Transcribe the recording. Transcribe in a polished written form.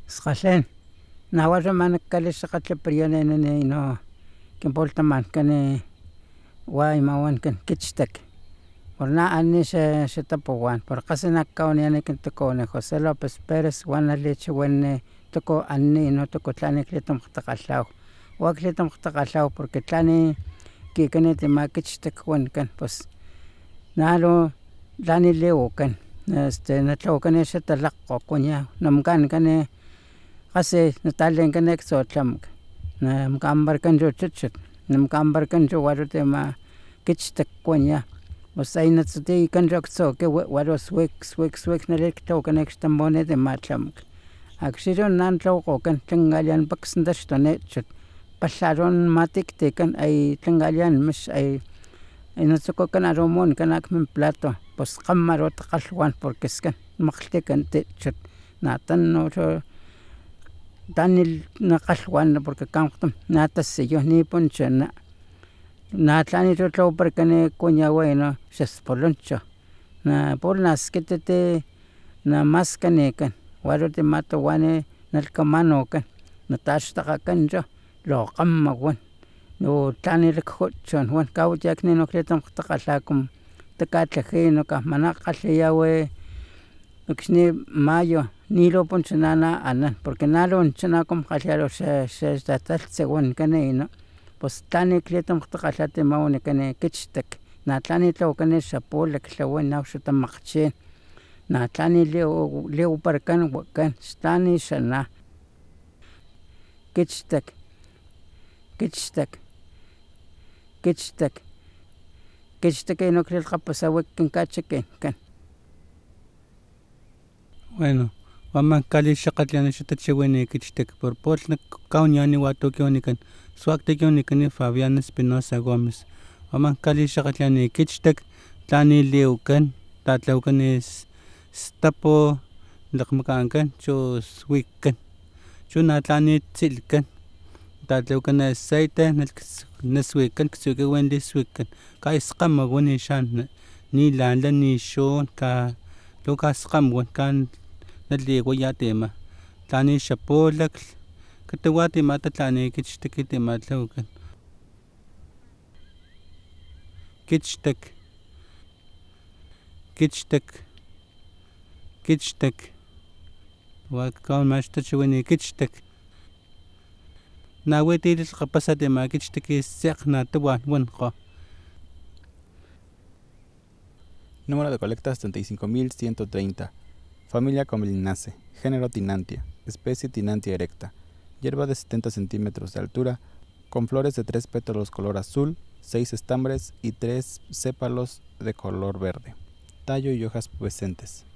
Sqallen nawara manakkalishaqatla priyanenene no kinpoltaman kani waymawan kan kichtak warna ani xetapuwan pero qasi nakawaniani kintukuni José López Pérez wanali chiwini tuku ani no tuku tlani klitomajtakgalhaw wa klitomajtakgalhaw porque tlani kikiniti ma kichtak wanikan pues nalu tlani liwakan natlawakani xatalakgo kuñaw namkankani qasi natalenkani ktsotlhamak namkamparkanchu chuchut namkamparkanchu waruti ama kichtak kuañaw pus ay natsitiyakanchu ktsokiwi waru swikswik nali ktlawakani xtampuniti ma tlamak akxnichu na tlawakgokan tlankalianpa ksantaxtunit palharu matiktikan ay tlankalian mix ay natsukukan aru munikan akmin plato pus kgama ru takgalhwan porque skan makglhtikanti chut natanochu tani nakgalhwana porque kgamukgtam natasiyu nipunchuna natlanichu tlawaparakani kuñawa no xaspulunchu puro naskititi namaskanikan waruti matuwani nalhkamanukan nataxtakgakanchu lu kgama wan lu tlani lakjuchun wan kawalli akni no klitomajtakgalha como takatlaji no kajmana kgalhiyawi akxni mayo nilu punchuna anan porque nalu wanchuna como kgalhiyawi xatatalhtsi wanikani no pus tlani klitomajtakgalhati ama wanikani kichtak natlani tlawakani xapulak tlawa nauxa tamakgchin natlani liwaparakan wakan xtlani xana kichtak kichtak kichtak kichtak ino lilkgapasawi kin kachikinkan. Bueno wama kalixakgatlani xa tachiwini kichtak pero pulh kawaniani watu kiwanikan swakta kiwanikani Fabián Espinosa Gómez wama kalixakgatlani kichtak tlani liwakan tatlawakani stapu lakgmakankan chu swikkan chu natlani tsilhkan tatlawakani aceite naswikan kswikan wan liswikkan kayskgama wani xan ni lanla ni xun lu kaskgama wan naliwayat ama tlani xapulaklh katuwat ama tatlani kichtak ama tlawakan kichtak kichtak kichtak wa kawaniman xtachiwini kichtak nawi ti lilkgapasat ama kichtak sekgna tuwan wankgo. Número de colectas 35.130. Familia Comelinácea. Género Tinantia. Especie Tinantia erecta. Hierba de 70 centímetros de altura, con flores de 3 pétalos color azul, 6 estambres y 3 sépalos de color verde. Tallo y hojas pubescentes.